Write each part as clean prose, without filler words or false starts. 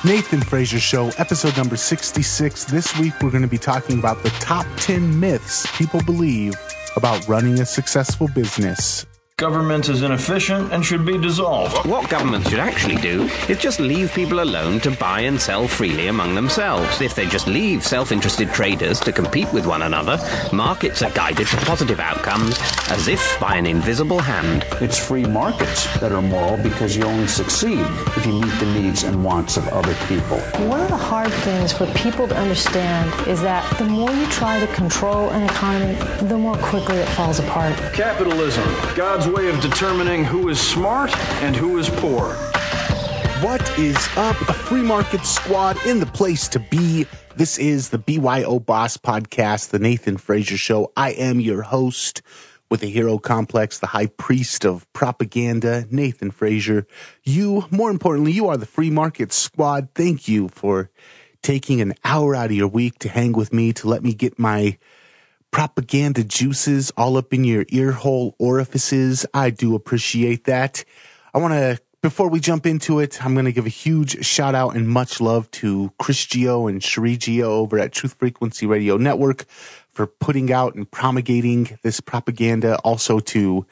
Nathan Frazier Show, episode number 66. This week, we're going to be talking about the top 10 myths people believe about running a successful business. Government is inefficient and should be dissolved. What government should actually do is just leave people alone to buy and sell freely among themselves. If they just leave self-interested traders to compete with one another, markets are guided to positive outcomes as if by an invisible hand. It's free markets that are moral because you only succeed if you meet the needs and wants of other people. One of the hard things for people to understand is that the more you try to control an economy, the more quickly it falls apart. Capitalism, God's way of determining who is smart and who is poor. What is up, a free market squad in the place to be? This is the BYO Boss Podcast, the Nathan Frazier Show. I am your host with a hero complex, the high priest of propaganda, Nathan Frazier. You, more importantly, you are the free market squad. Thank you for taking an hour out of your week to hang with me, to let me get my propaganda juices all up in your ear hole orifices. I do appreciate that. Before we jump into it, I'm going to give a huge shout out and much love to Chris Gio and Cherie Gio over at Truth Frequency Radio Network for putting out and promulgating this propaganda. Also to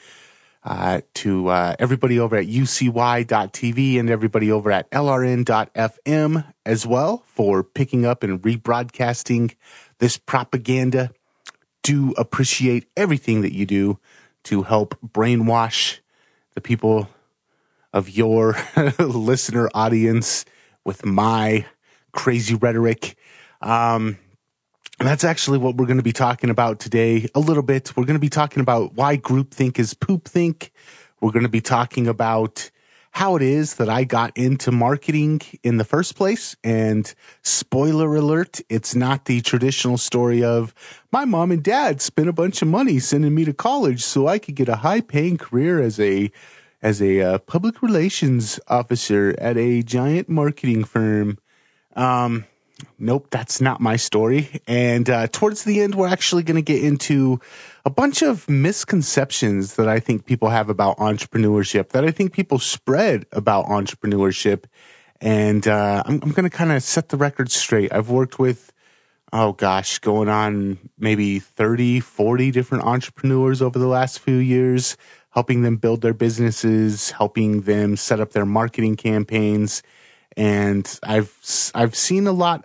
everybody over at UCY.TV and everybody over at LRN.FM as well for picking up and rebroadcasting this propaganda. Do appreciate everything that you do to help brainwash the people of your listener audience with my crazy rhetoric. And that's actually what we're going to be talking about today a little bit. We're going to be talking about why groupthink is poopthink. We're going to be talking about how it is that I got into marketing in the first place. And spoiler alert, it's not the traditional story of my mom and dad spent a bunch of money sending me to college so I could get a high paying career as a public relations officer at a giant marketing firm. Nope, that's not my story. And towards the end, we're actually going to get into a bunch of misconceptions that I think people have about entrepreneurship, that I think people spread about entrepreneurship. And I'm going to kind of set the record straight. I've worked with, going on maybe 30, 40 different entrepreneurs over the last few years, helping them build their businesses, helping them set up their marketing campaigns. And I've had a lot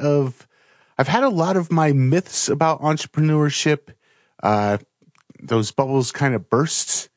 of my myths about entrepreneurship. Those bubbles kind of bursted.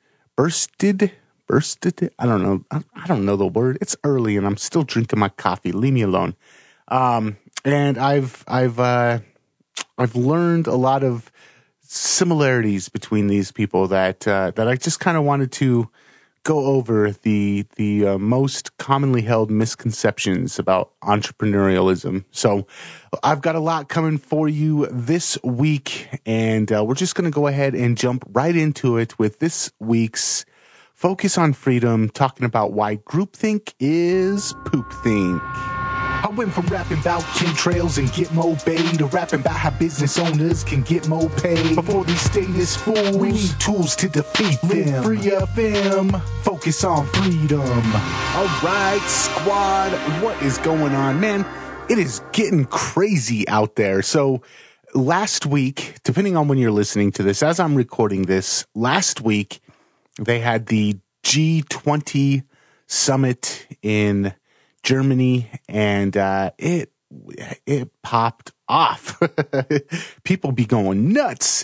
I don't know. I don't know the word. It's early and I'm still drinking my coffee. Leave me alone. And I've learned a lot of similarities between these people that I just kind of wanted to go over the most commonly held misconceptions about entrepreneurialism. So I've got a lot coming for you this week, and we're just going to go ahead and jump right into it with this week's Focus on Freedom, talking about why groupthink is poopthink. I went from rapping about chemtrails and Gitmo Bay to rapping about how business owners can get more pay. Before these status fools, we need tools to defeat them. Free FM, focus on freedom. All right, squad, what is going on, man? It is getting crazy out there. So last week, depending on when you're listening to this, as I'm recording this, last week they had the G20 summit in Germany, and it popped off. People be going nuts.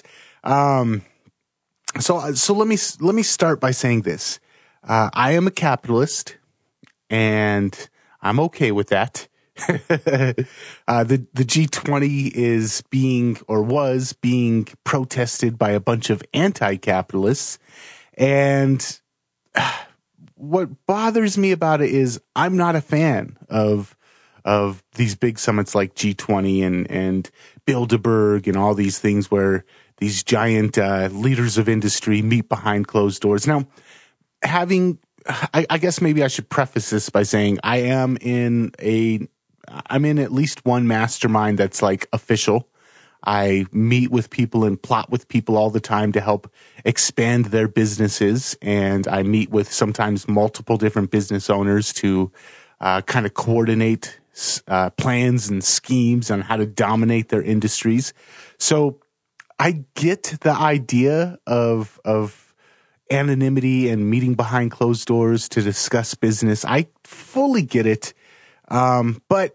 So let me start by saying this. I am a capitalist, and I'm okay with that. The G20 is was being protested by a bunch of anti-capitalists, and what bothers me about it is I'm not a fan of these big summits like G20 and Bilderberg and all these things where these giant leaders of industry meet behind closed doors. Now, I guess maybe I should preface this by saying I'm in at least one mastermind that's like official. I meet with people and plot with people all the time to help expand their businesses. And I meet with sometimes multiple different business owners to kind of coordinate plans and schemes on how to dominate their industries. So I get the idea of anonymity and meeting behind closed doors to discuss business. I fully get it. But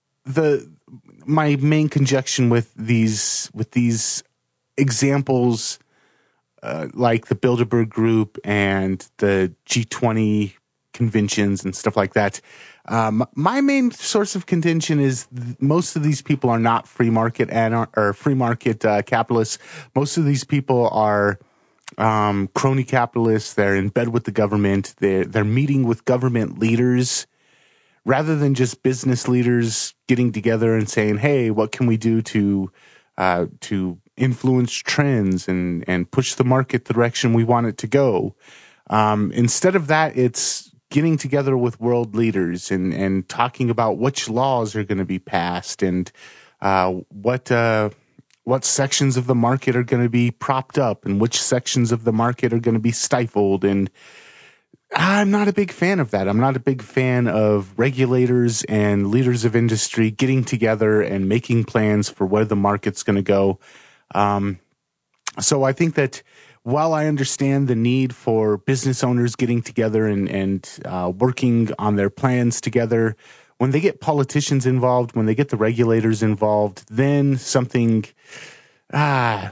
my main conjunction with these examples, like the Bilderberg Group and the G20 conventions and stuff like that, my main source of contention is most of these people are not free market capitalists. Most of these people are crony capitalists. They're in bed with the government. They're meeting with government leaders rather than just business leaders getting together and saying, "Hey, what can we do to influence trends and push the market the direction we want it to go?" Instead of that, it's getting together with world leaders and talking about which laws are going to be passed and what sections of the market are going to be propped up and which sections of the market are going to be stifled. And I'm not a big fan of that. I'm not a big fan of regulators and leaders of industry getting together and making plans for where the market's going to go. So I think that while I understand the need for business owners getting together and working on their plans together, when they get politicians involved, when they get the regulators involved, then something, and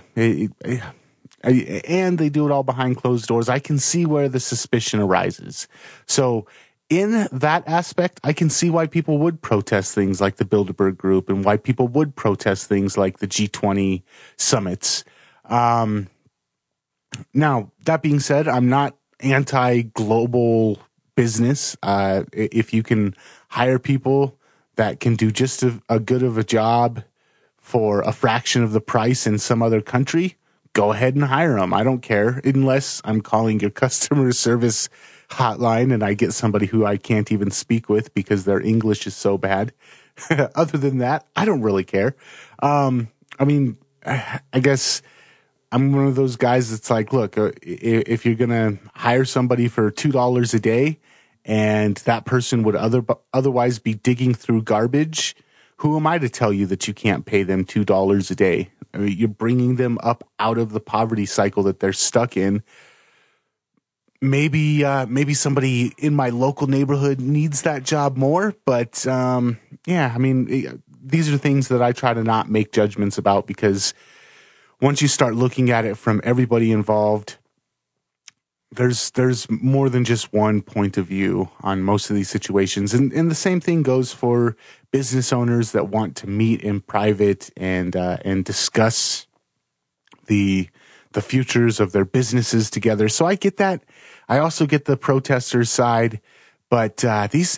they do it all behind closed doors, I can see where the suspicion arises. So in that aspect, I can see why people would protest things like the Bilderberg Group and why people would protest things like the G20 summits. Now, that being said, I'm not anti-global business. If you can hire people that can do just a good of a job for a fraction of the price in some other country, go ahead and hire them. I don't care, unless I'm calling your customer service hotline and I get somebody who I can't even speak with because their English is so bad. Other than that, I don't really care. I guess I'm one of those guys that's like, look, if you're going to hire somebody for $2 a day and that person would otherwise be digging through garbage, who am I to tell you that you can't pay them $2 a day? I mean, you're bringing them up out of the poverty cycle that they're stuck in. Maybe somebody in my local neighborhood needs that job more, but these are things that I try to not make judgments about, because once you start looking at it from everybody involved, there's more than just one point of view on most of these situations. And the same thing goes for business owners that want to meet in private and discuss the futures of their businesses together. So I get that. I also get the protesters' side. But these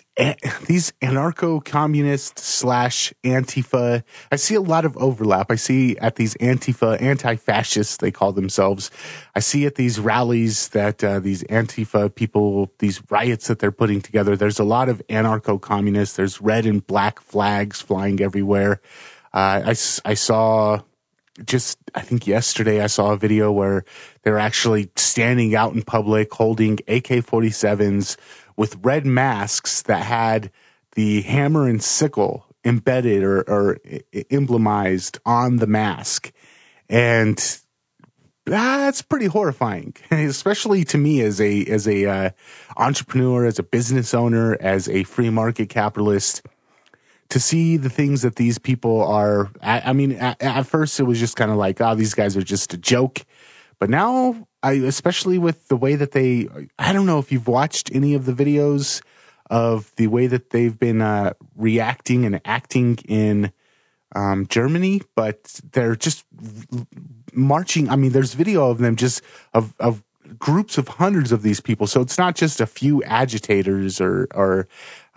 anarcho-communist / Antifa, I see a lot of overlap. I see at these Antifa, anti-fascists, they call themselves. I see at these rallies that these Antifa people, these riots that they're putting together, there's a lot of anarcho-communists. There's red and black flags flying everywhere. I saw I think yesterday I saw a video where they're actually standing out in public holding AK-47s with red masks that had the hammer and sickle embedded or emblemized on the mask. And that's pretty horrifying, especially to me as a entrepreneur, as a business owner, as a free market capitalist, to see the things that these people are. At first it was just kind of like, these guys are just a joke. But now, especially with the way that I don't know if you've watched any of the videos of the way that they've been reacting and acting in Germany, but they're just marching. I mean, there's video of them just of groups of hundreds of these people. So it's not just a few agitators or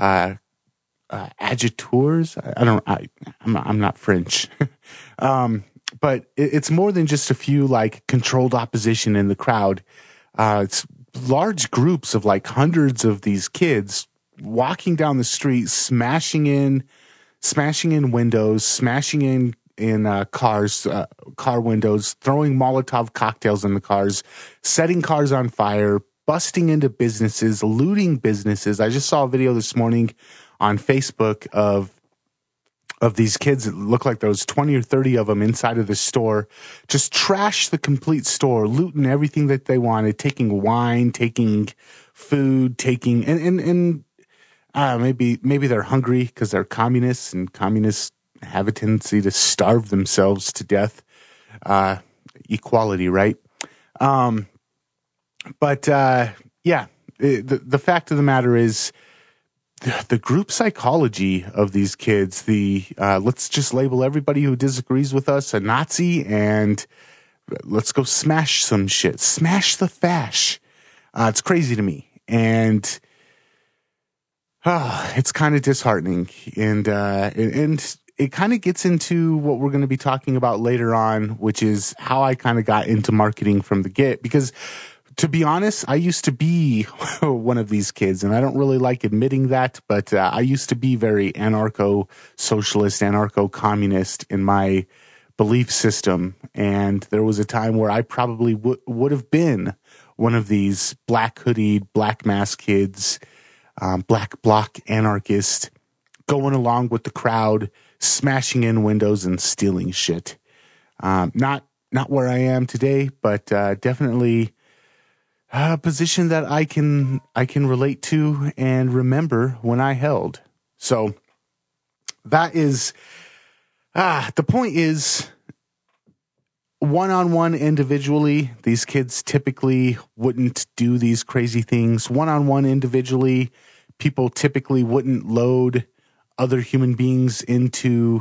agitors. I'm not French. But it's more than just a few like controlled opposition in the crowd. It's large groups of like hundreds of these kids walking down the street, smashing in windows, smashing in cars, car windows, throwing Molotov cocktails in the cars, setting cars on fire, busting into businesses, looting businesses. I just saw a video this morning on Facebook of of these kids. It looked like there was 20 or 30 of them inside of the store, just trash the complete store, looting everything that they wanted, taking wine, taking food, taking, and maybe they're hungry because they're communists, and communists have a tendency to starve themselves to death. Equality, right? The fact of the matter is, the group psychology of these kids, let's just label everybody who disagrees with us a Nazi, and let's go smash some shit. Smash the fash. It's crazy to me. And it's kind of disheartening. And it kind of gets into what we're going to be talking about later on, which is how I kind of got into marketing from the get. Because to be honest, I used to be one of these kids, and I don't really like admitting that, but I used to be very anarcho-socialist, anarcho-communist in my belief system. And there was a time where I probably would have been one of these black hoodied, black mask kids, black bloc anarchist, going along with the crowd, smashing in windows and stealing shit. Not where I am today, but definitely a position that I can relate to and remember when I held. So that is, the point is, one-on-one individually, these kids typically wouldn't do these crazy things. One-on-one individually, people typically wouldn't load other human beings into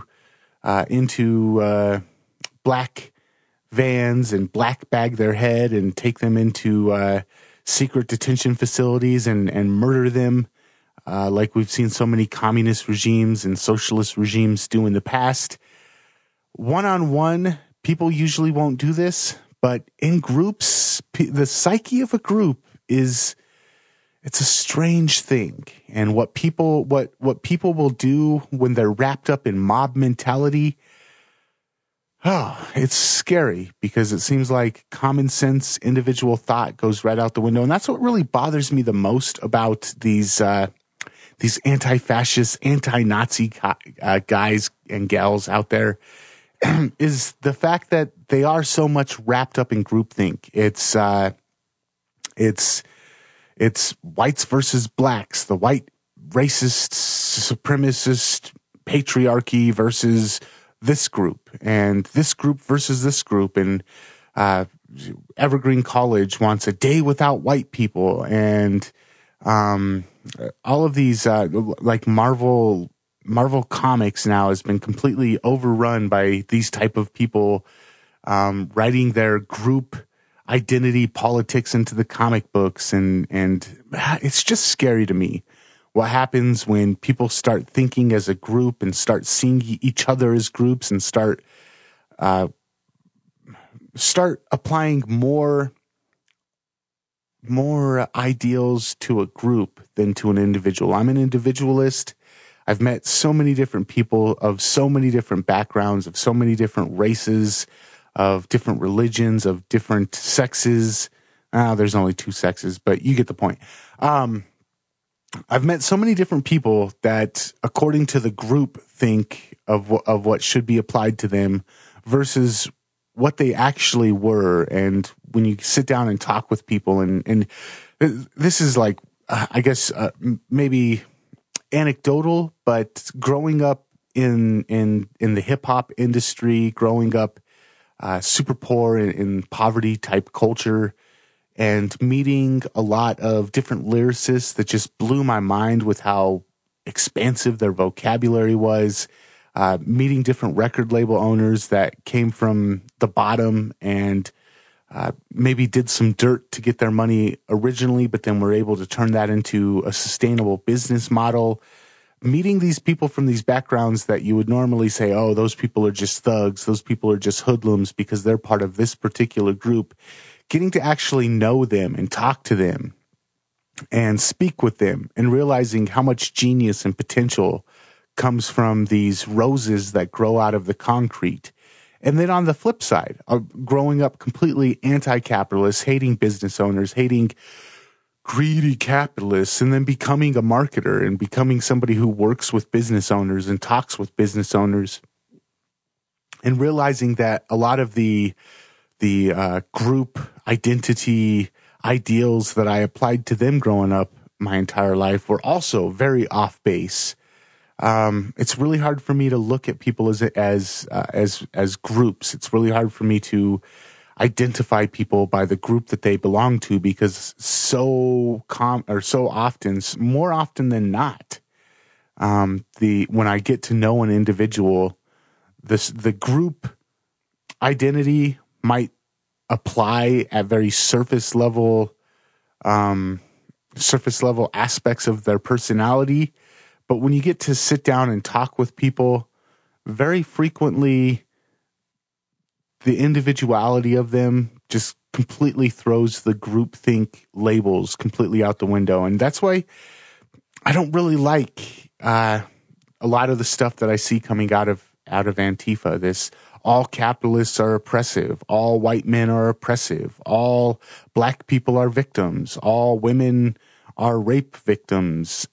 black vans and black bag their head and take them into secret detention facilities and murder them, like we've seen so many communist regimes and socialist regimes do in the past. One-on-one, people usually won't do this, but in groups, the psyche of a group it's a strange thing. And what people will do when they're wrapped up in mob mentality, it's scary, because it seems like common sense, individual thought goes right out the window. And that's what really bothers me the most about these anti-fascist, anti-Nazi guys and gals out there, is the fact that they are so much wrapped up in groupthink. It's whites versus blacks, the white racist, supremacist patriarchy versus this group, and this group versus this group. And Evergreen College wants a day without white people, and all of these like Marvel Comics now has been completely overrun by these type of people writing their group identity politics into the comic books, and it's just scary to me what happens when people start thinking as a group and start seeing each other as groups and start applying more ideals to a group than to an individual. I'm an individualist. I've met so many different people of so many different backgrounds, of so many different races, of different religions, of different sexes. There's only 2 sexes, but you get the point. I've met so many different people that, according to the group, think of what should be applied to them versus what they actually were. And when you sit down and talk with people, and this is like, I guess, maybe anecdotal, but growing up in the hip hop industry, growing up super poor in poverty type culture, and meeting a lot of different lyricists that just blew my mind with how expansive their vocabulary was, meeting different record label owners that came from the bottom and maybe did some dirt to get their money originally, but then were able to turn that into a sustainable business model. Meeting these people from these backgrounds that you would normally say, oh, those people are just thugs, those people are just hoodlums because they're part of this particular group. Getting to actually know them and talk to them and speak with them and realizing how much genius and potential comes from these roses that grow out of the concrete. And then on the flip side, growing up completely anti-capitalist, hating business owners, hating greedy capitalists, and then becoming a marketer and becoming somebody who works with business owners and talks with business owners, and realizing that a lot of the group identity ideals that I applied to them growing up my entire life were also very off base. It's really hard for me to look at people as groups. It's really hard for me to identify people by the group that they belong to, because more often than not, when I get to know an individual, the group identity might apply at very surface level aspects of their personality. But when you get to sit down and talk with people, very frequently the individuality of them just completely throws the groupthink labels completely out the window. And that's why I don't really like a lot of the stuff that I see coming out of Antifa. This all capitalists are oppressive, all white men are oppressive, all black people are victims, all women are rape victims.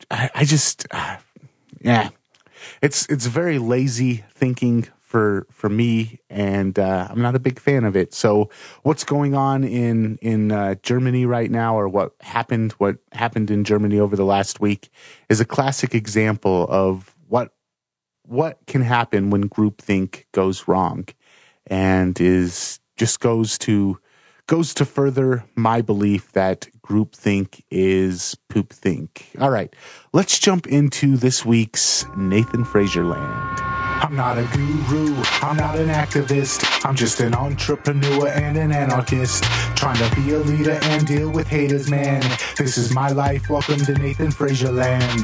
It's very lazy thinking for me, and I'm not a big fan of it. So what's going on in Germany right now, or what happened in Germany over the last week, is a classic example of what can happen when groupthink goes wrong, and goes to further my belief that groupthink is poopthink. All right, let's jump into this week's Nathan Fraser Land. I'm not a guru, I'm not an activist, I'm just an entrepreneur and an anarchist, trying to be a leader and deal with haters, man. This is my life, welcome to Nathan Fraser Land.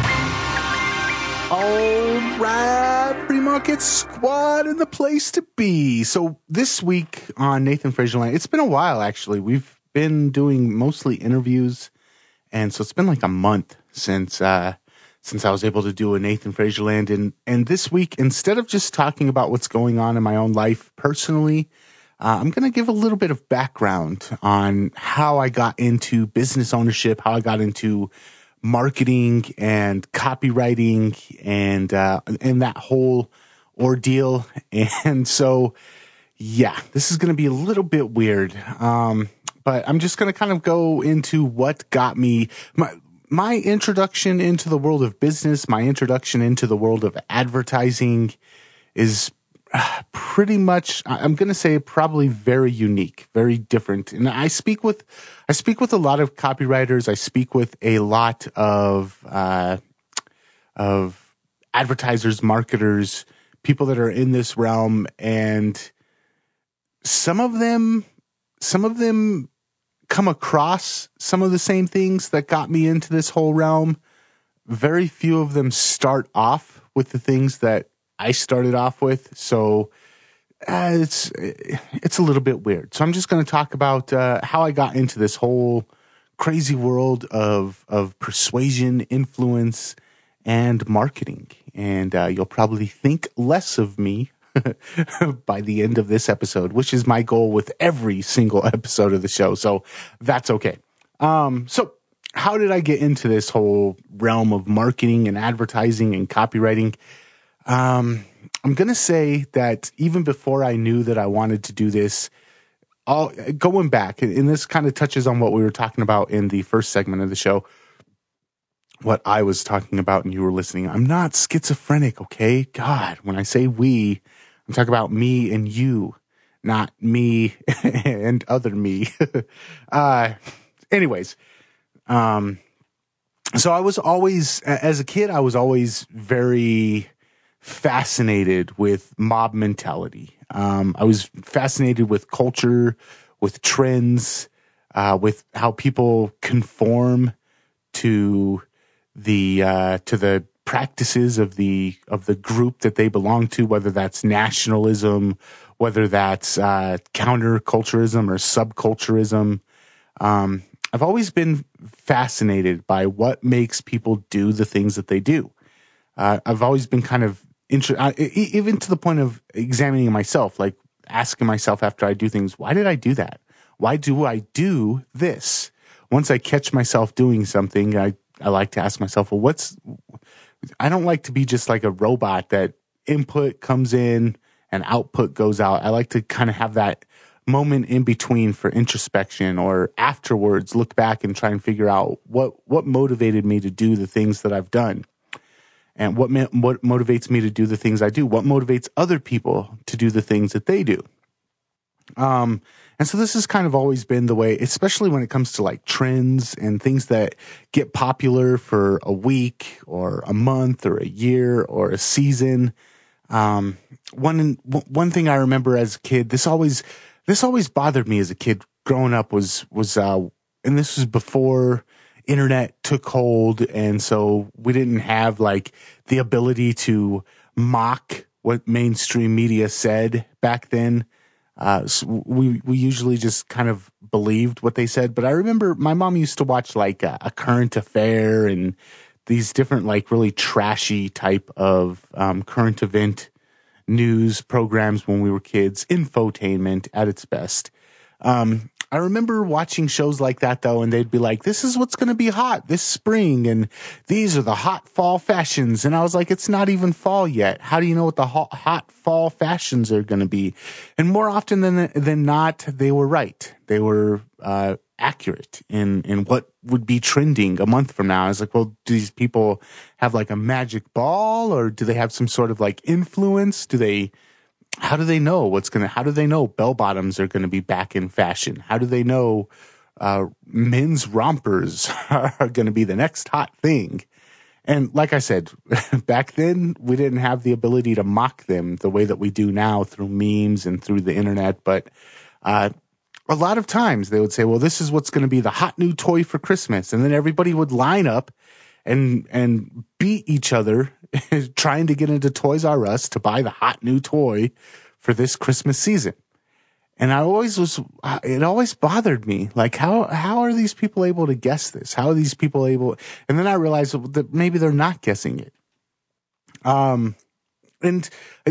All right, Free Market Squad in the place to be. So this week on Nathan Fraser Land, it's been a while actually. We've been doing mostly interviews, and so it's been like a month since I was able to do a Nathan Fraser Land. And this week, instead of just talking about what's going on in my own life personally, I'm going to give a little bit of background on how I got into business ownership, how I got into marketing and copywriting and that whole ordeal. And so, yeah, this is going to be a little bit weird. But I'm just going to kind of go into what got me my introduction into the world of business, my introduction into the world of advertising is pretty much, I'm going to say, probably very unique, very different. And I speak with a lot of copywriters. I speak with a lot of advertisers, marketers, people that are in this realm, and some of them come across some of the same things that got me into this whole realm. Very few of them start off with the things that I started off with. So it's a little bit weird. So I'm just going to talk about how I got into this whole crazy world of persuasion, influence, and marketing. And you'll probably think less of me by the end of this episode, which is my goal with every single episode of the show. So that's okay. So how did I get into this whole realm of marketing and advertising and copywriting? I'm going to say that even before I knew that I wanted to do this, going back, and this kind of touches on what we were talking about in the first segment of the show, what I was talking about and you were listening. I'm not schizophrenic, okay? God, when I say we, I'm talking about me and you, not me and other me. Anyways, so I was always, as a kid, I was always very fascinated with mob mentality. I was fascinated with culture, with trends, with how people conform to the practices of the group that they belong to, whether that's nationalism, whether that's counterculturism or subculturism. I've always been fascinated by what makes people do the things that they do. I've always been kind of even to the point of examining myself, like asking myself after I do things, why did I do that? Why do I do this? once I catch myself doing something, I like to ask myself, well, I don't like to be just like a robot that input comes in and output goes out. I like to kind of have that moment in between for introspection, or afterwards look back and try and figure out what motivated me to do the things that I've done, and what motivates me to do the things I do, what motivates other people to do the things that they do. And so this has kind of always been the way, especially when it comes to like trends and things that get popular for a week or a month or a year or a season. One thing I remember as a kid, this always bothered me as a kid growing up was and this was before internet took hold. And so we didn't have like the ability to mock what mainstream media said back then. So we usually just kind of believed what they said. But I remember my mom used to watch like a Current Affair and these different like really trashy type of current event news programs when we were kids, infotainment at its best. I remember watching shows like that though, and they'd be like, this is what's going to be hot this spring, and these are the hot fall fashions. And I was like, it's not even fall yet. How do you know what the hot fall fashions are going to be? And more often than not, they were right. They were accurate in what would be trending a month from now. I was like, well, do these people have like a magic ball, or do they have some sort of like influence? How do they know how do they know bell bottoms are going to be back in fashion? How do they know men's rompers are going to be the next hot thing? And like I said, back then we didn't have the ability to mock them the way that we do now through memes and through the internet. But a lot of times they would say, well, this is what's going to be the hot new toy for Christmas. And then everybody would line up and beat each other trying to get into Toys R Us to buy the hot new toy for this Christmas season. And it always bothered me. Like, how are these people able to guess this? How are these people able? And then I realized that maybe they're not guessing it. And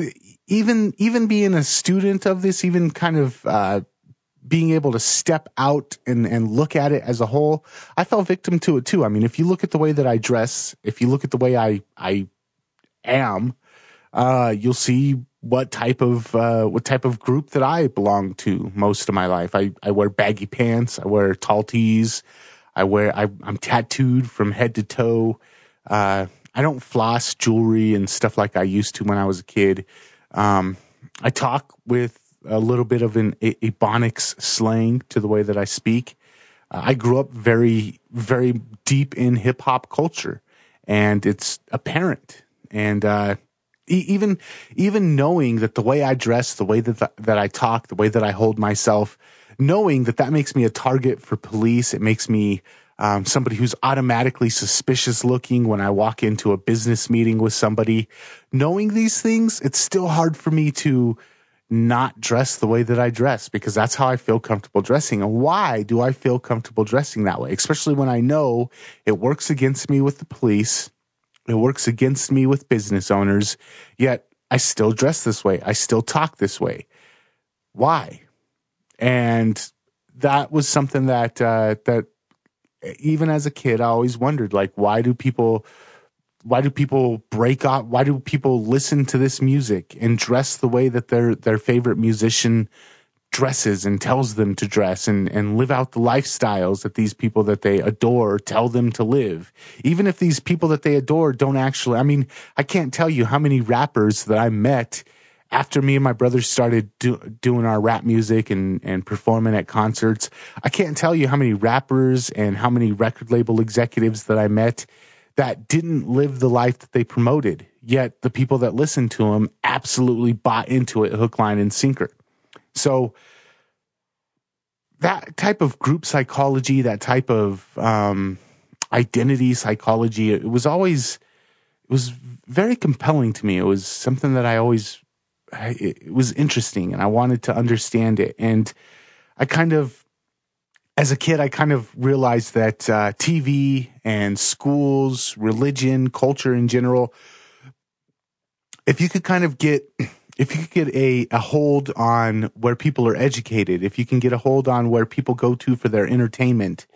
even being a student of this, even kind of, being able to step out and look at it as a whole, I fell victim to it too. I mean, if you look at the way that I dress, if you look at the way I am, you'll see what type of group that I belong to most of my life. I wear baggy pants. I wear tall tees. I'm tattooed from head to toe. I don't floss jewelry and stuff like I used to when I was a kid. I talk with a little bit of an Ebonics slang to the way that I speak. I grew up very, very deep in hip hop culture, and it's apparent. And even knowing that the way I dress, the way that I talk, the way that I hold myself, knowing that makes me a target for police, it makes me somebody who's automatically suspicious looking when I walk into a business meeting with somebody. Knowing these things, it's still hard for me to not dress the way that I dress, because that's how I feel comfortable dressing. And why do I feel comfortable dressing that way? Especially when I know it works against me with the police, it works against me with business owners, yet I still dress this way. I still talk this way. Why? And that was something that even as a kid, I always wondered, like, why do people break out? Why do people listen to this music and dress the way that their favorite musician dresses and tells them to dress, and live out the lifestyles that these people that they adore tell them to live? Even if these people that they adore don't actually, I mean, I can't tell you how many rappers that I met after me and my brothers started doing our rap music and performing at concerts. I can't tell you how many rappers and how many record label executives that I met that didn't live the life that they promoted, yet the people that listened to them absolutely bought into it hook, line, and sinker. So that type of group psychology, that type of identity psychology, it was very compelling to me. It was something that it was interesting, and I wanted to understand it. And as a kid, I kind of realized that TV and schools, religion, culture in general, if you could get a hold on where people are educated, if you can get a hold on where people go to for their entertainment,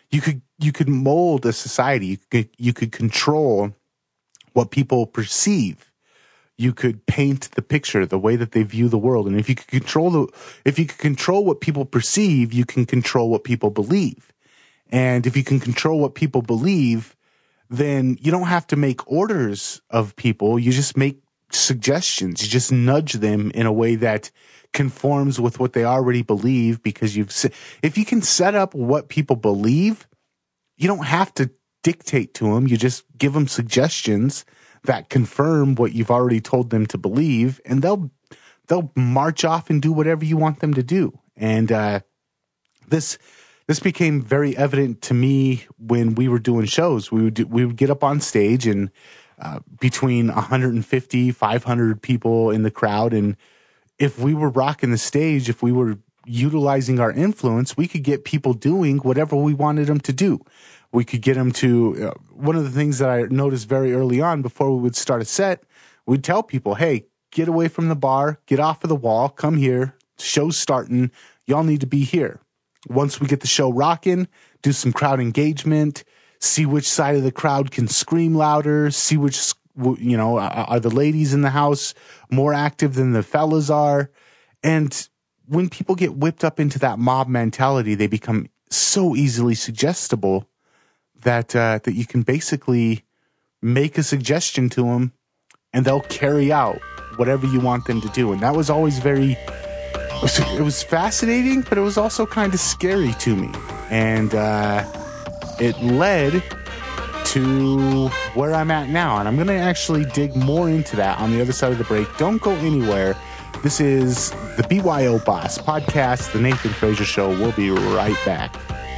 you could mold a society. You could control what people perceive. You could paint the picture, the way that they view the world. And if you could control what people perceive, you can control what people believe. And if you can control what people believe, then you don't have to make orders of people. You just make suggestions. You just nudge them in a way that conforms with what they already believe, because if you can set up what people believe, you don't have to dictate to them. You just give them suggestions that confirm what you've already told them to believe, and they'll march off and do whatever you want them to do. And this became very evident to me when we were doing shows. We would get up on stage, and between 150, 500 people in the crowd, and if we were rocking the stage, if we were utilizing our influence, we could get people doing whatever we wanted them to do. We could get them to, one of the things that I noticed very early on before we would start a set, we'd tell people, hey, get away from the bar, get off of the wall, come here, show's starting, y'all need to be here. Once we get the show rocking, do some crowd engagement, see which side of the crowd can scream louder, see which, are the ladies in the house more active than the fellas are. And when people get whipped up into that mob mentality, they become so easily suggestible that you can basically make a suggestion to them and they'll carry out whatever you want them to do. And that was always it was fascinating, but it was also kind of scary to me. And it led to where I'm at now. And I'm going to actually dig more into that on the other side of the break. Don't go anywhere. This is the BYO Boss Podcast, the Nathan Fraser Show. We'll be right back.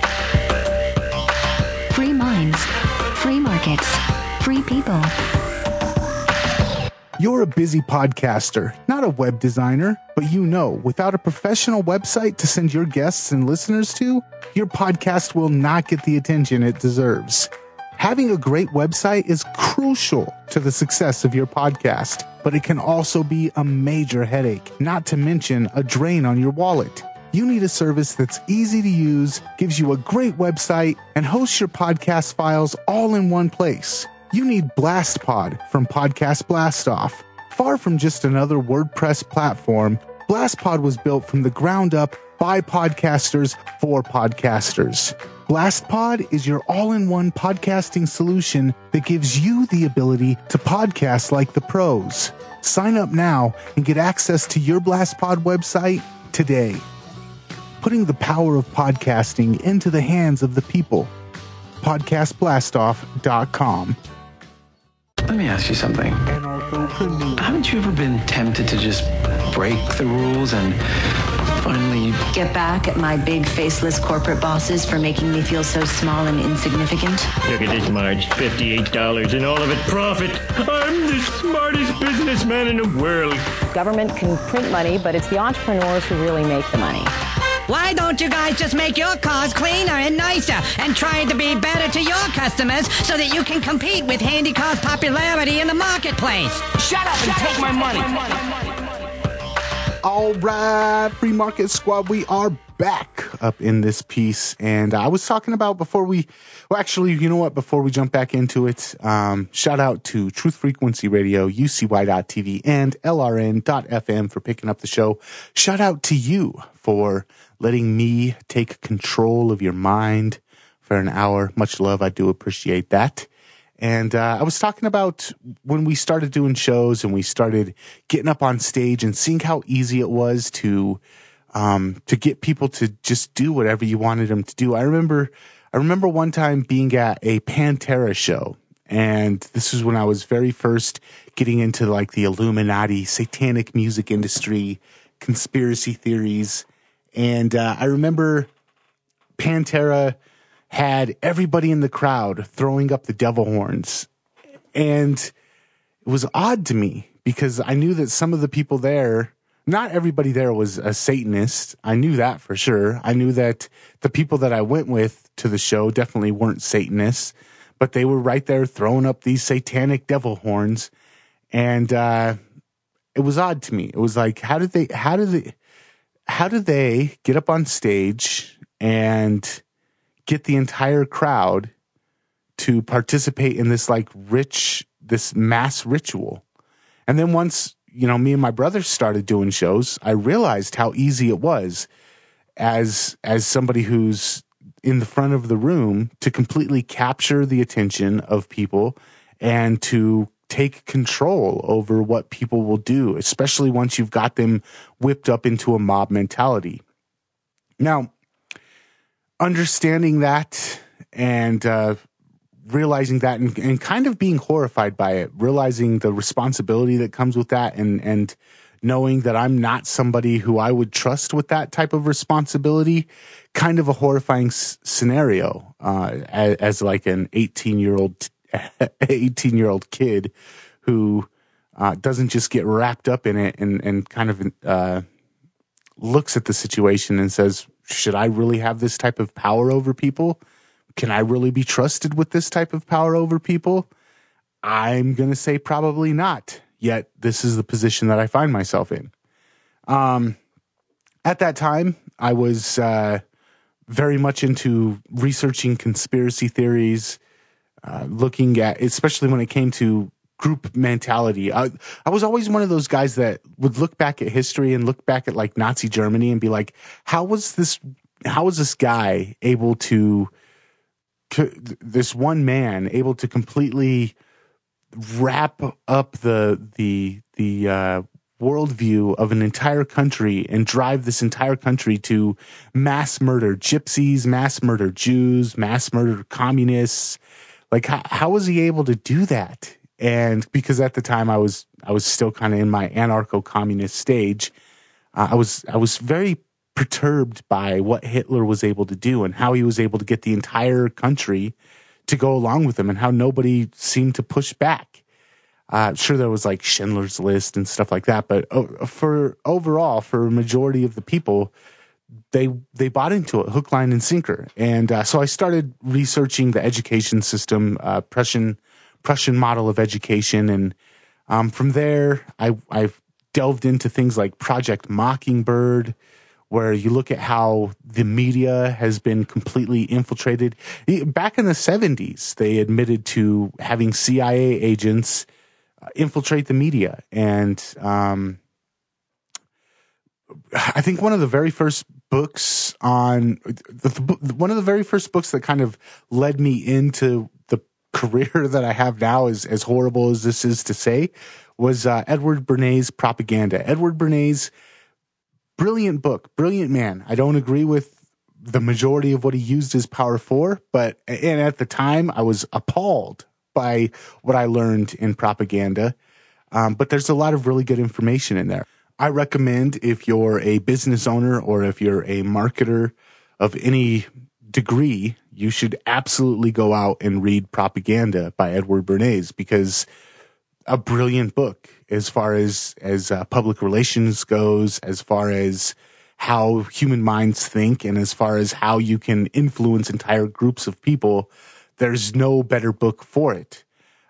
Free minds, free markets, free people. You're a busy podcaster, not a web designer, but without a professional website to send your guests and listeners to, your podcast will not get the attention it deserves. Having a great website is crucial to the success of your podcast, but it can also be a major headache, not to mention a drain on your wallet. You need a service that's easy to use, gives you a great website, and hosts your podcast files all in one place. You need BlastPod from Podcast Blastoff. Far from just another WordPress platform, BlastPod was built from the ground up by podcasters for podcasters. BlastPod is your all-in-one podcasting solution that gives you the ability to podcast like the pros. Sign up now and get access to your BlastPod website today. Putting the power of podcasting into the hands of the people. PodcastBlastoff.com. Let me ask you something. Haven't you ever been tempted to just break the rules and finally Get back at my big faceless corporate bosses for making me feel so small and insignificant? Look at this, Marge. $58 and all of it profit. I'm the smartest businessman in the world. Government can print money, but it's the entrepreneurs who really make the money. Why don't you guys just make your cars cleaner and nicer and try to be better to your customers so that you can compete with Handy Car's popularity in the marketplace? Shut up and take my money. All right, Free Market Squad, we are back up in this piece. And I was talking about before we jump back into it, shout out to Truth Frequency Radio, UCY.TV, and LRN.FM for picking up the show. Shout out to you for letting me take control of your mind for an hour. Much love. I do appreciate that. And I was talking about when we started doing shows and we started getting up on stage and seeing how easy it was to get people to just do whatever you wanted them to do. I remember one time being at a Pantera show, and this was when I was very first getting into like the Illuminati, satanic music industry, conspiracy theories. And I remember Pantera had everybody in the crowd throwing up the devil horns. And it was odd to me because I knew that some of the people there, not everybody there was a Satanist. I knew that for sure. I knew that the people that I went with to the show definitely weren't Satanists, but they were right there throwing up these satanic devil horns. And it was odd to me. It was like, how did they get up on stage and get the entire crowd to participate in this this mass ritual. And then once, me and my brother started doing shows, I realized how easy it was as somebody who's in the front of the room to completely capture the attention of people and to take control over what people will do, especially once you've got them whipped up into a mob mentality. Now, understanding that and realizing that and kind of being horrified by it, realizing the responsibility that comes with that and knowing that I'm not somebody who I would trust with that type of responsibility, kind of a horrifying scenario as like an 18-year-old kid who doesn't just get wrapped up in it and kind of looks at the situation and says, should I really have this type of power over people? Can I really be trusted with this type of power over people? I'm going to say probably not. Yet this is the position that I find myself in. At that time, I was very much into researching conspiracy theories, looking at, especially when it came to group mentality. I was always one of those guys that would look back at history and look back at like Nazi Germany and be like, how was this guy able to this one man able to completely wrap up the worldview of an entire country and drive this entire country to mass murder gypsies, mass murder Jews, mass murder communists. Like, how was he able to do that? And because at the time I was still kind of in my anarcho-communist stage, I was very perturbed by what Hitler was able to do and how he was able to get the entire country to go along with him and how nobody seemed to push back. Sure, there was like Schindler's List and stuff like that, but for a majority of the people, they bought into it, hook, line, and sinker. And so I started researching the education system, Prussian model of education, and from there, I've delved into things like Project Mockingbird, where you look at how the media has been completely infiltrated. Back in the 70s, they admitted to having CIA agents infiltrate the media. And I think one of the very first books that kind of led me into the career that I have now, as horrible as this is to say, was Edward Bernays' Propaganda. Edward Bernays, brilliant book, brilliant man. I don't agree with the majority of what he used his power for, and at the time I was appalled by what I learned in Propaganda. But there's a lot of really good information in there. I recommend, if you're a business owner or if you're a marketer of any degree, you should absolutely go out and read Propaganda by Edward Bernays, because a brilliant book as far as public relations goes, as far as how human minds think, and as far as how you can influence entire groups of people. There's no better book for it.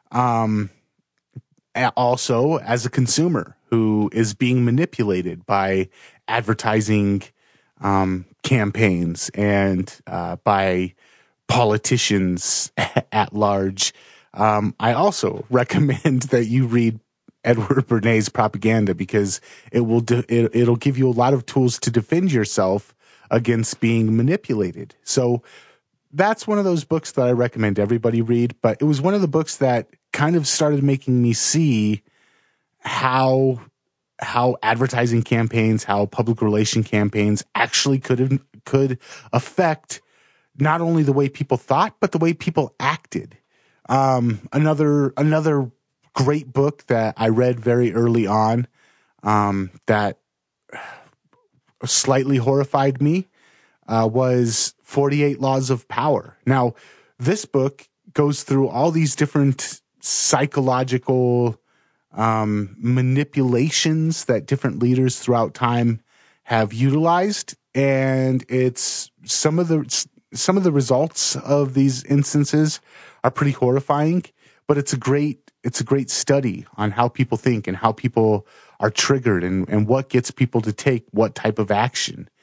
Also, as a consumer who is being manipulated by advertising campaigns and by politicians at large, I also recommend that you read Edward Bernays' Propaganda, because it'll give you a lot of tools to defend yourself against being manipulated. So that's one of those books that I recommend everybody read. But it was one of the books that kind of started making me see how advertising campaigns, how public relation campaigns actually could affect not only the way people thought, but the way people acted. Another great book that I read very early on, that slightly horrified me, was 48 Laws of Power. Now, this book goes through all these different psychological manipulations that different leaders throughout time have utilized, and it's some of the results of these instances are pretty horrifying, but it's a great study on how people think and how people are triggered and what gets people to take what type of action.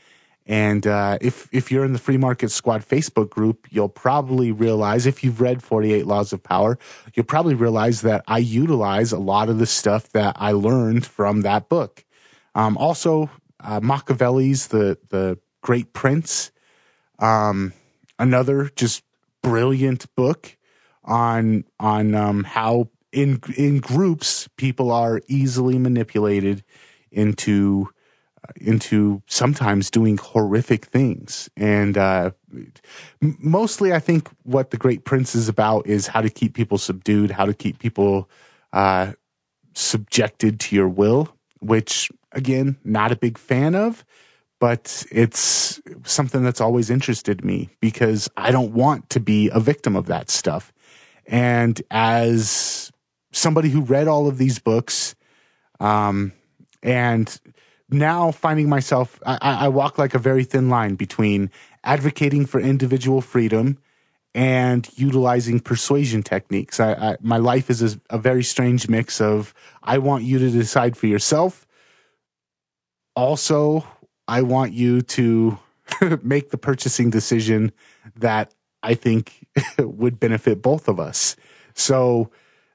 And if you're in the Free Market Squad Facebook group, you'll probably realize, if you've read 48 Laws of Power, you'll probably realize that I utilize a lot of the stuff that I learned from that book. Also, Machiavelli's The Great Prince, another just brilliant book on how in groups people are easily manipulated into sometimes doing horrific things. And mostly I think what The Great Prince is about is how to keep people subdued, how to keep people subjected to your will, which, again, not a big fan of, but it's something that's always interested me because I don't want to be a victim of that stuff. And as somebody who read all of these books, and now finding myself, I walk like a very thin line between advocating for individual freedom and utilizing persuasion techniques. My life is a very strange mix of, I want you to decide for yourself. Also, I want you to make the purchasing decision that I think would benefit both of us. So,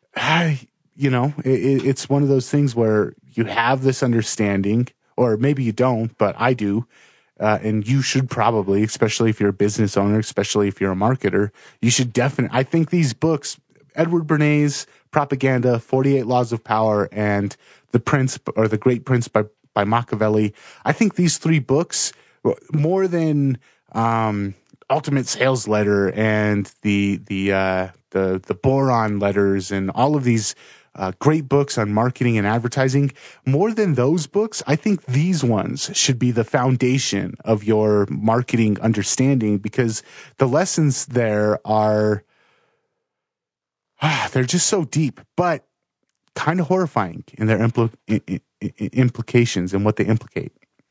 it's one of those things where you have this understanding, or maybe you don't, but I do. And you should probably, especially if you're a business owner, especially if you're a marketer, you should definitely, I think these books, Edward Bernays' Propaganda, 48 Laws of Power, and The Prince, or The Great Prince by Machiavelli, I think these three books, more than Ultimate Sales Letter and the Boron Letters and all of these great books on marketing and advertising, more than those books, I think these ones should be the foundation of your marketing understanding, because the lessons there are, they're just so deep, but kind of horrifying in their implications and what they implicate.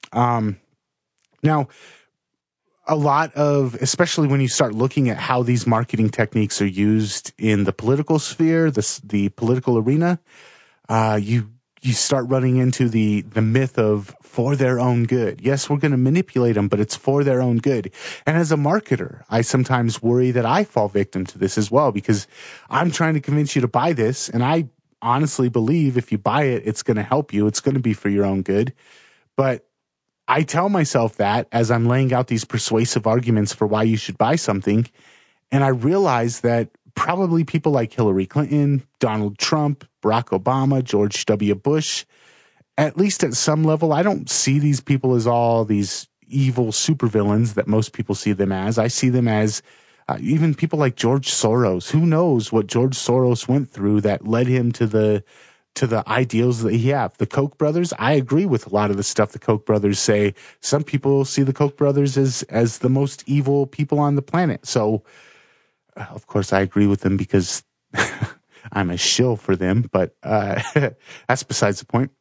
Now, a lot of, especially when you start looking at how these marketing techniques are used in the political sphere, the political arena, you start running into the myth of for their own good. Yes, we're going to manipulate them, but it's for their own good. And as a marketer, I sometimes worry that I fall victim to this as well, because I'm trying to convince you to buy this, and I honestly believe if you buy it, it's going to help you. It's going to be for your own good. But I tell myself that as I'm laying out these persuasive arguments for why you should buy something. And I realize that probably people like Hillary Clinton, Donald Trump, Barack Obama, George W. Bush, at least at some level, I don't see these people as all these evil supervillains that most people see them as. I see them as even people like George Soros. Who knows what George Soros went through that led him to the ideals that he have. The Koch brothers, I agree with a lot of the stuff the Koch brothers say. Some people see the Koch brothers as the most evil people on the planet. So, of course, I agree with them because I'm a shill for them, but that's besides the point.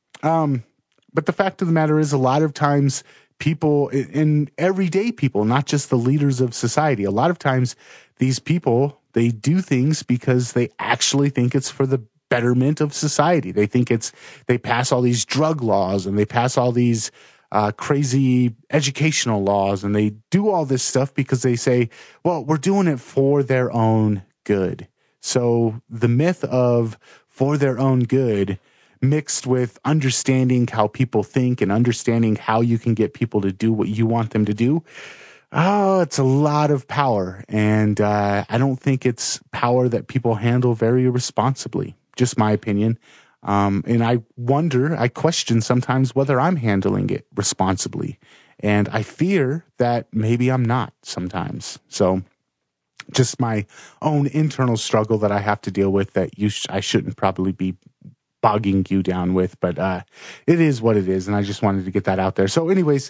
But the fact of the matter is, a lot of times people, in everyday people, not just the leaders of society, a lot of times these people, they do things because they actually think it's for the betterment of society. They think they pass all these drug laws and they pass all these crazy educational laws, and they do all this stuff because they say, well, we're doing it for their own good. So the myth of for their own good mixed with understanding how people think and understanding how you can get people to do what you want them to do, it's a lot of power. And I don't think it's power that people handle very responsibly. Just my opinion. And I question sometimes whether I'm handling it responsibly. And I fear that maybe I'm not sometimes. So just my own internal struggle that I have to deal with that I shouldn't probably be bogging you down with, but it is what it is. And I just wanted to get that out there. So anyways,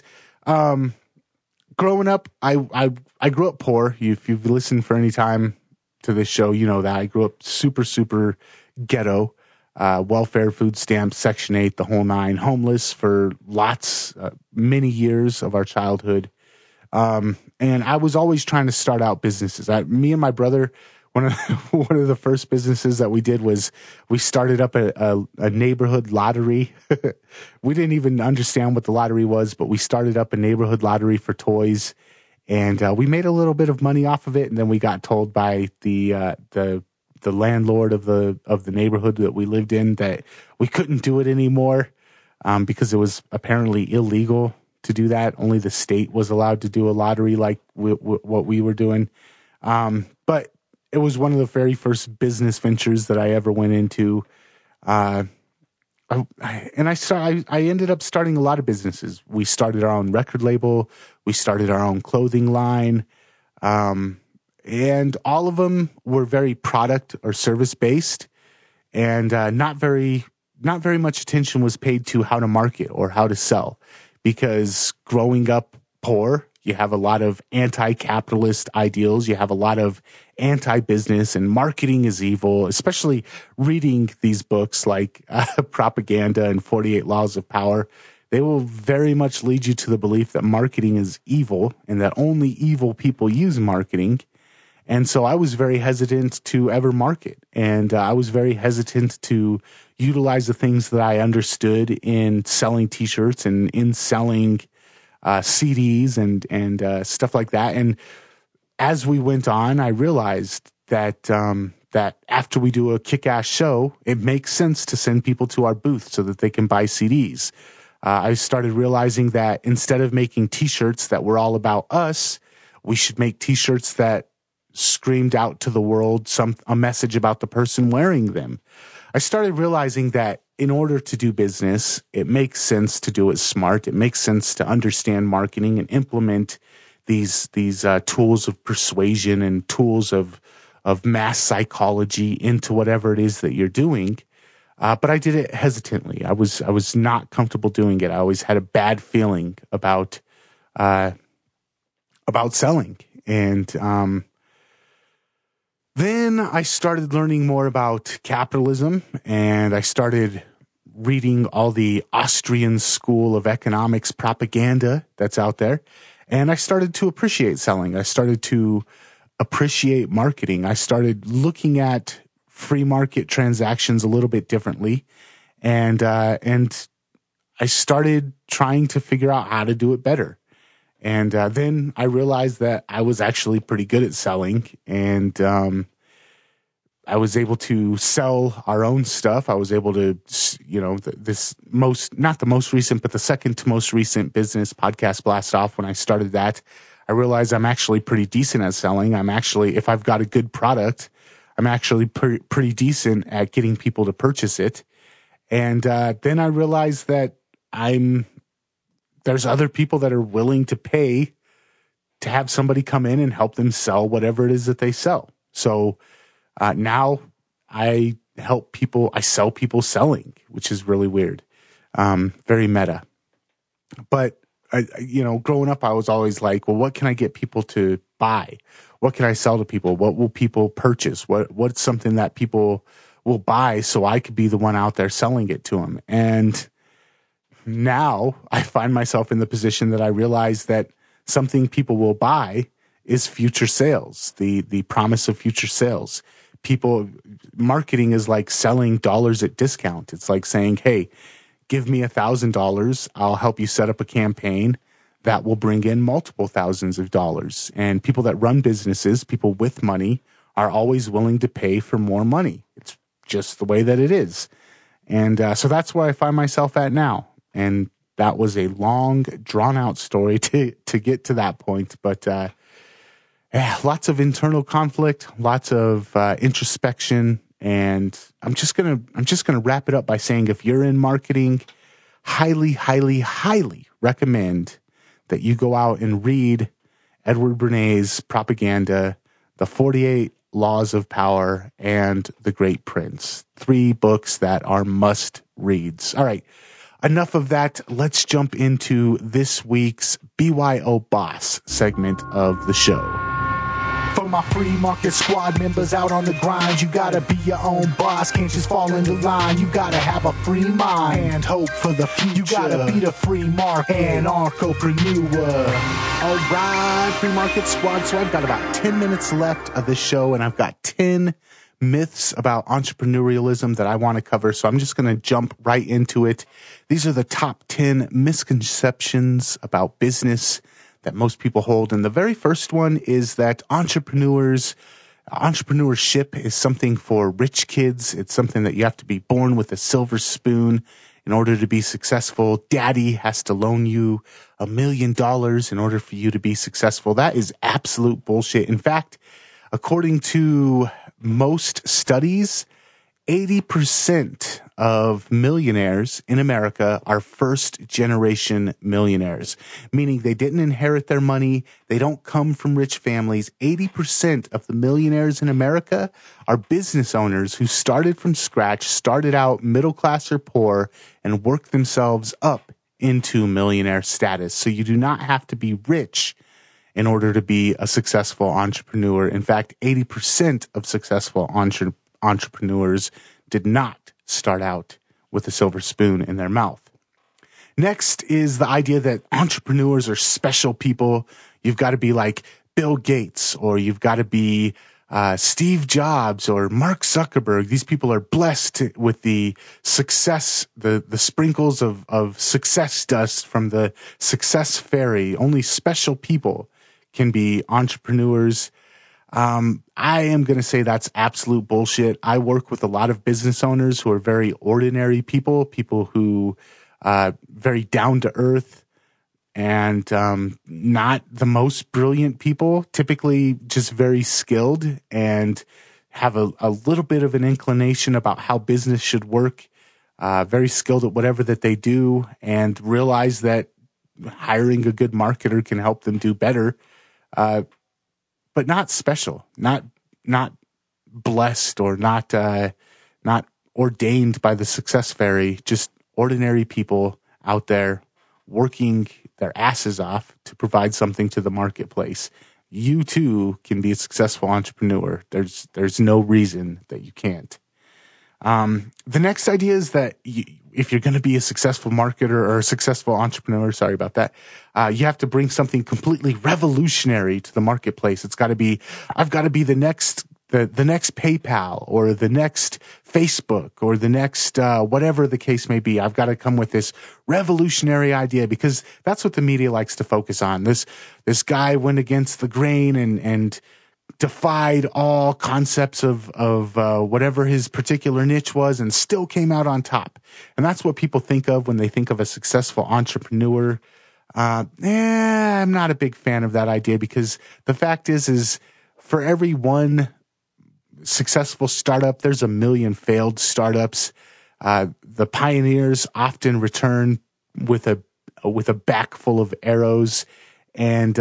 growing up, I grew up poor. If you've listened for any time to this show, you know that I grew up super, super ghetto, welfare, food stamps, Section 8, the whole nine, homeless for many years of our childhood. And I was always trying to start out businesses. Me and my brother, one of the first businesses that we did was we started up a neighborhood lottery. We didn't even understand what the lottery was, but we started up a neighborhood lottery for toys, and we made a little bit of money off of it. And then we got told by the landlord of the neighborhood that we lived in that we couldn't do it anymore because it was apparently illegal to do that. Only the state was allowed to do a lottery like what we were doing. But it was one of the very first business ventures that I ever went into. I ended up starting a lot of businesses. We started our own record label. We started our own clothing line. And all of them were very product or service based, and not very much attention was paid to how to market or how to sell, because growing up poor, you have a lot of anti-capitalist ideals. You have a lot of anti-business, and marketing is evil, especially reading these books like Propaganda and 48 Laws of Power. They will very much lead you to the belief that marketing is evil and that only evil people use marketing. And so I was very hesitant to ever market, and I was very hesitant to utilize the things that I understood in selling T-shirts and in selling CDs and stuff like that. And as we went on, I realized that that after we do a kick-ass show, it makes sense to send people to our booth so that they can buy CDs. I started realizing that instead of making T-shirts that were all about us, we should make T-shirts that screamed out to the world a message about the person wearing them. I started realizing that in order to do business, it makes sense to do it smart. It makes sense to understand marketing and implement these tools of persuasion and tools of mass psychology into whatever it is that you're doing. But I did it hesitantly. I was not comfortable doing it. I always had a bad feeling about selling. And then I started learning more about capitalism, and I started reading all the Austrian school of economics propaganda that's out there. And I started to appreciate selling. I started to appreciate marketing. I started looking at free market transactions a little bit differently. And I started trying to figure out how to do it better. And then I realized that I was actually pretty good at selling, and I was able to sell our own stuff. I was able to, not the most recent, but the second to most recent business, Podcast Blast Off, when I started that, I realized I'm actually pretty decent at selling. I'm actually, if I've got a good product, I'm actually pretty decent at getting people to purchase it. And then I realized that there's other people that are willing to pay to have somebody come in and help them sell whatever it is that they sell. So now I sell people selling, which is really weird. Very meta. But growing up, I was always like, well, what can I get people to buy? What can I sell to people? What will people purchase? What's something that people will buy so I could be the one out there selling it to them? And now I find myself in the position that I realize that something people will buy is future sales, the promise of future sales. Marketing is like selling dollars at discount. It's like saying, hey, give me $1,000. I'll help you set up a campaign that will bring in multiple thousands of dollars. And people that run businesses, people with money, are always willing to pay for more money. It's just the way that it is. And so that's where I find myself at now. And that was a long, drawn-out story to get to that point. But lots of internal conflict, lots of introspection, and I'm just gonna wrap it up by saying, if you're in marketing, highly, highly, highly recommend that you go out and read Edward Bernays' Propaganda, The 48 Laws of Power, and The Great Prince. 3 books that are must-reads. All right, enough of that. Let's jump into this week's BYO Boss segment of the show. For my free market squad members out on the grind, you gotta be your own boss, can't just fall into line. You gotta have a free mind and hope for the future. You gotta be the free market anarchopreneur. All right, free market squad. So I've got about 10 minutes left of this show, and I've got 10 myths about entrepreneurialism that I want to cover. So I'm just going to jump right into it. These are the top 10 misconceptions about business that most people hold. And the very first one is that entrepreneurship is something for rich kids. It's something that you have to be born with a silver spoon in order to be successful. Daddy has to loan you $1 million in order for you to be successful. That is absolute bullshit. In fact, according to most studies, 80% of millionaires in America are first-generation millionaires, meaning they didn't inherit their money. They don't come from rich families. 80% of the millionaires in America are business owners who started from scratch, started out middle class or poor, and worked themselves up into millionaire status. So you do not have to be rich in order to be a successful entrepreneur. In fact, 80% of successful entrepreneurs did not start out with a silver spoon in their mouth. Next is the idea that entrepreneurs are special people. You've got to be like Bill Gates, or you've got to be Steve Jobs or Mark Zuckerberg. These people are blessed with the success, the sprinkles of success dust from the success fairy. Only special people can be entrepreneurs. I am going to say that's absolute bullshit. I work with a lot of business owners who are very ordinary people who very down to earth and not the most brilliant people, typically just very skilled and have a little bit of an inclination about how business should work, very skilled at whatever that they do, and realize that hiring a good marketer can help them do better. But not special, not blessed, or not ordained by the success fairy. Just ordinary people out there working their asses off to provide something to the marketplace. You too can be a successful entrepreneur. There's no reason that you can't. The next idea is that if you're going to be a successful marketer or a successful entrepreneur, sorry about that, you have to bring something completely revolutionary to the marketplace. It's got to be, I've got to be the next PayPal or the next Facebook or the next whatever the case may be. I've got to come with this revolutionary idea, because that's what the media likes to focus on. This guy went against the grain and defied all concepts of whatever his particular niche was and still came out on top. And that's what people think of when they think of a successful entrepreneur. I'm not a big fan of that idea, because the fact is for every one successful startup, there's a million failed startups. The pioneers often return with a back full of arrows, and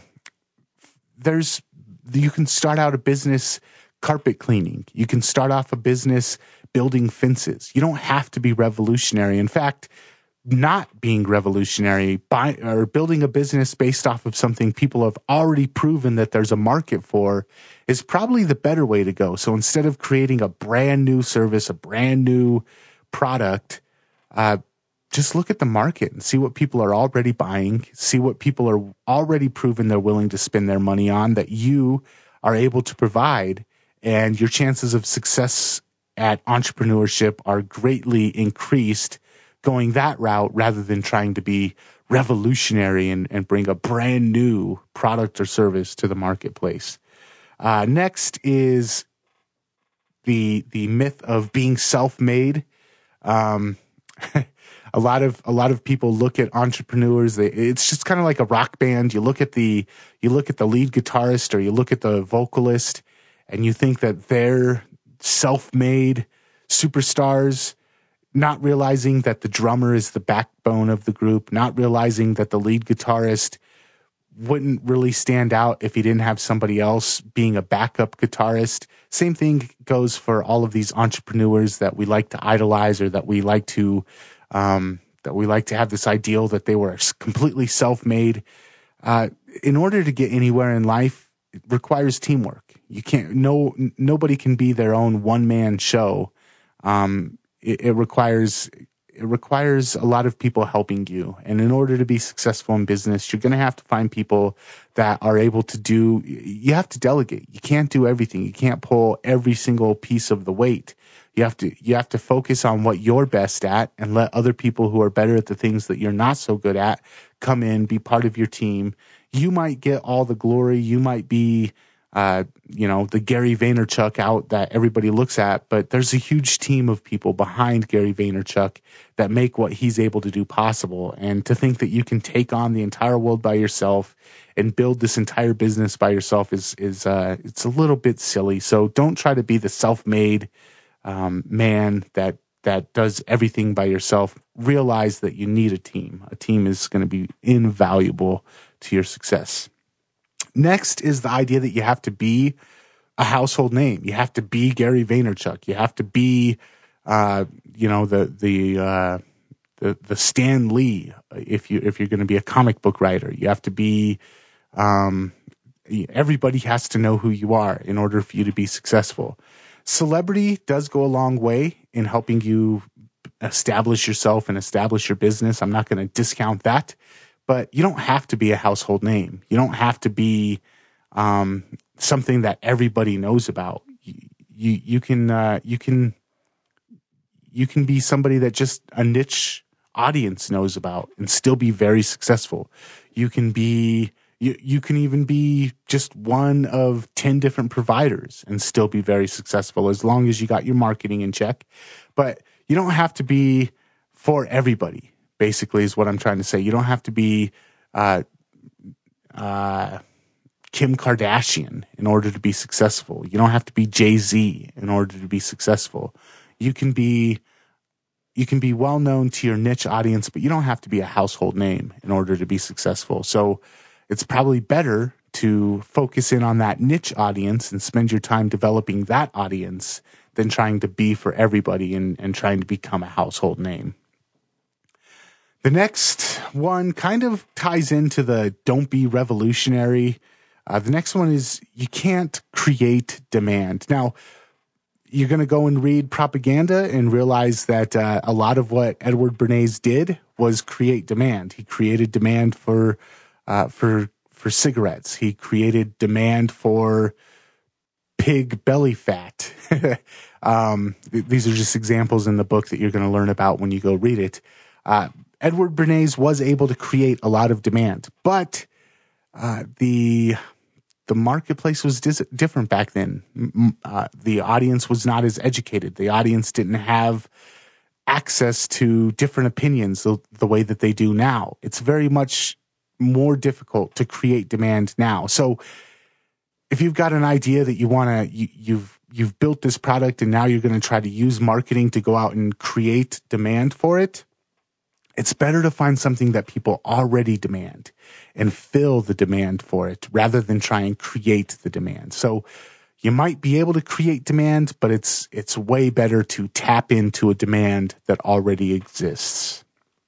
you can start out a business carpet cleaning. You can start off a business building fences. You don't have to be revolutionary. In fact, not being revolutionary or building a business based off of something people have already proven that there's a market for is probably the better way to go. So instead of creating a brand new service, a brand new product, just look at the market and see what people are already buying, see what people are already proven they're willing to spend their money on that you are able to provide, and your chances of success at entrepreneurship are greatly increased going that route rather than trying to be revolutionary and bring a brand new product or service to the marketplace. Next is the myth of being self-made. A lot of people look at entrepreneurs. It's just kind of like a rock band. You look at the lead guitarist or you look at the vocalist, and you think that they're self-made superstars, not realizing that the drummer is the backbone of the group, not realizing that the lead guitarist wouldn't really stand out if he didn't have somebody else being a backup guitarist. Same thing goes for all of these entrepreneurs that we like to idolize, or that we like to have this ideal that they were completely self-made. In order to get anywhere in life, requires teamwork. You can't, nobody can be their own one-man show. It requires a lot of people helping you. And in order to be successful in business, you're going to have to find people that are able to you have to delegate. You can't do everything. You can't pull every single piece of the weight. You have to focus on what you're best at and let other people who are better at the things that you're not so good at come in, be part of your team. You might get all the glory. You might be, the Gary Vaynerchuk out that everybody looks at, but there's a huge team of people behind Gary Vaynerchuk that make what he's able to do possible. And to think that you can take on the entire world by yourself and build this entire business by yourself is it's a little bit silly. So don't try to be the self-made man that does everything by yourself. Realize that you need a team. A team is going to be invaluable to your success. Next is the idea that you have to be a household name. You have to be Gary Vaynerchuk. You have to be, the Stan Lee. If you're going to be a comic book writer, you have to be. Everybody has to know who you are in order for you to be successful. Celebrity does go a long way in helping you establish yourself and establish your business. I'm not going to discount that. But you don't have to be a household name. You don't have to be something that everybody knows about. You can be somebody that just a niche audience knows about and still be very successful. You can even be just one of 10 different providers and still be very successful as long as you got your marketing in check. But you don't have to be for everybody. Basically, is what I'm trying to say. You don't have to be Kim Kardashian in order to be successful. You don't have to be Jay-Z in order to be successful. You can be well known to your niche audience, but you don't have to be a household name in order to be successful. So it's probably better to focus in on that niche audience and spend your time developing that audience than trying to be for everybody and trying to become a household name. The next one kind of ties into the don't be revolutionary. The next one is you can't create demand. Now, you're going to go and read propaganda and realize that a lot of what Edward Bernays did was create demand. He created demand for cigarettes. He created demand for pig belly fat. These are just examples in the book that you're going to learn about when you go read it. Edward Bernays was able to create a lot of demand, but the marketplace was different back then. The audience was not as educated. The audience didn't have access to different opinions the way that they do now. It's very much more difficult to create demand now. So if you've got an idea that you want to, you've built this product and now you're going to try to use marketing to go out and create demand for it, it's better to find something that people already demand and fill the demand for it rather than try and create the demand. So you might be able to create demand, but it's way better to tap into a demand that already exists.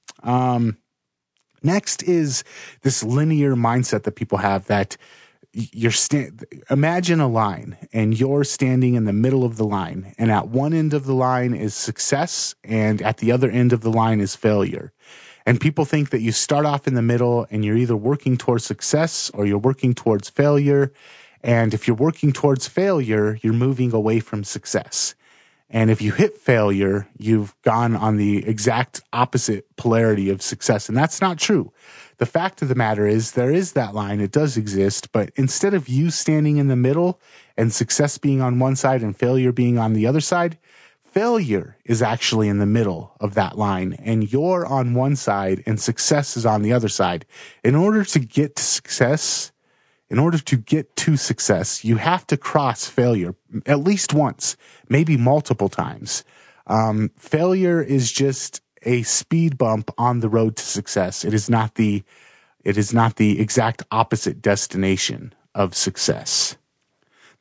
Next is this linear mindset that people have that imagine a line and you're standing in the middle of the line, and at one end of the line is success and at the other end of the line is failure. And people think that you start off in the middle and you're either working towards success or you're working towards failure. And if you're working towards failure, you're moving away from success. And if you hit failure, you've gone on the exact opposite polarity of success. And that's not true. The fact of the matter is there is that line. It does exist. But instead of you standing in the middle and success being on one side and failure being on the other side, failure is actually in the middle of that line. And you're on one side and success is on the other side. In order to get to success, you have to cross failure at least once, maybe multiple times. Failure is just a speed bump on the road to success. It is not the exact opposite destination of success.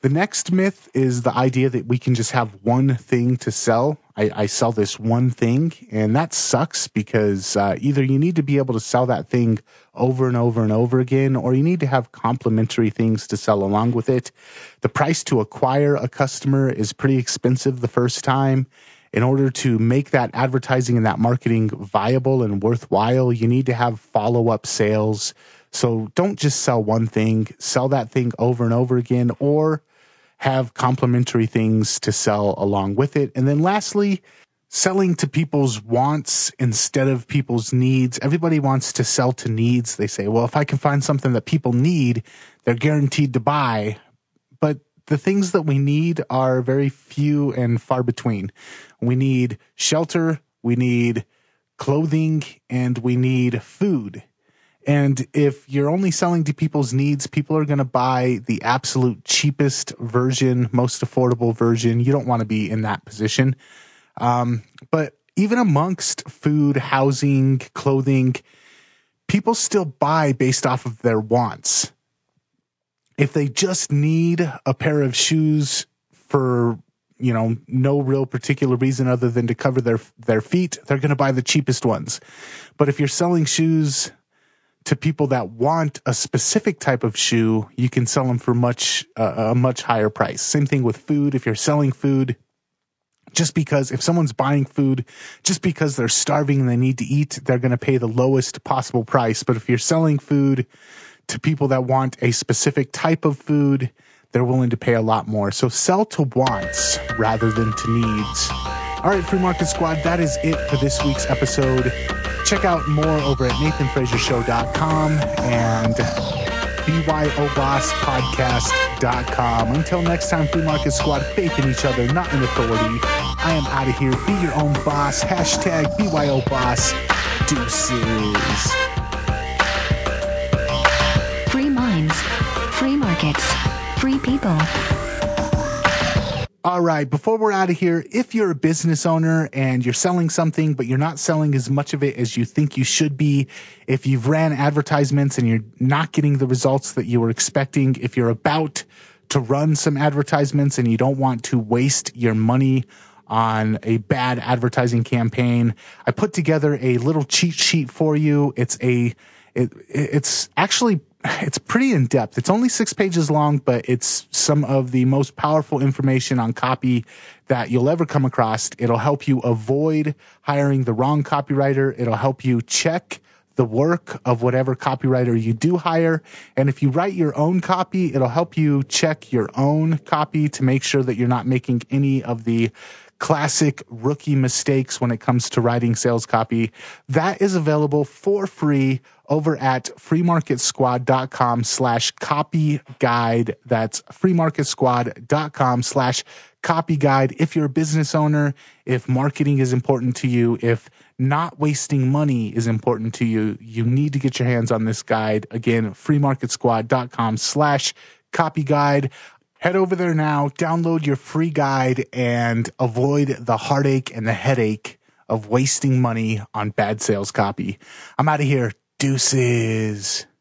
The next myth is the idea that we can just have one thing to sell. I sell this one thing, and that sucks because either you need to be able to sell that thing over and over and over again, or you need to have complementary things to sell along with it. The price to acquire a customer is pretty expensive the first time. In order to make that advertising and that marketing viable and worthwhile, you need to have follow-up sales. So don't just sell one thing, sell that thing over and over again, or have complementary things to sell along with it. And then lastly, selling to people's wants instead of people's needs. Everybody wants to sell to needs. They say, well, if I can find something that people need, they're guaranteed to buy. But the things that we need are very few and far between. We need shelter, we need clothing, and we need food. And if you're only selling to people's needs, people are going to buy the absolute cheapest version, most affordable version. You don't want to be in that position. But even amongst food, housing, clothing, people still buy based off of their wants. If they just need a pair of shoes for, no real particular reason other than to cover their feet, they're going to buy the cheapest ones. But if you're selling shoes to people that want a specific type of shoe, you can sell them for a much higher price. Same thing with food. If you're selling food, just because if someone's buying food, just because they're starving and they need to eat, they're going to pay the lowest possible price. But if you're selling food to people that want a specific type of food, they're willing to pay a lot more. So sell to wants rather than to needs. All right, Free Market Squad, that is it for this week's episode. Check out more over at NathanFrazierShow.com and BYOBossPodcast.com. Until next time, Free Market Squad, faith in each other, not in authority. I am out of here. Be your own boss. Hashtag BYOBoss. Deuces. Free minds, free markets, free people. All right, before we're out of here, if you're a business owner and you're selling something, but you're not selling as much of it as you think you should be, if you've ran advertisements and you're not getting the results that you were expecting, if you're about to run some advertisements and you don't want to waste your money on a bad advertising campaign, I put together a little cheat sheet for you. It's pretty in-depth. It's only 6 pages long, but it's some of the most powerful information on copy that you'll ever come across. It'll help you avoid hiring the wrong copywriter. It'll help you check the work of whatever copywriter you do hire. And if you write your own copy, it'll help you check your own copy to make sure that you're not making any of the classic rookie mistakes when it comes to writing sales copy. That is available for free over at freemarketsquad.com/copy guide. That's freemarketsquad.com/copy guide. If you're a business owner, if marketing is important to you, if not wasting money is important to you, you need to get your hands on this guide. Again, freemarketsquad.com/copy guide. Head over there now, download your free guide, and avoid the heartache and the headache of wasting money on bad sales copy. I'm out of here. Deuces.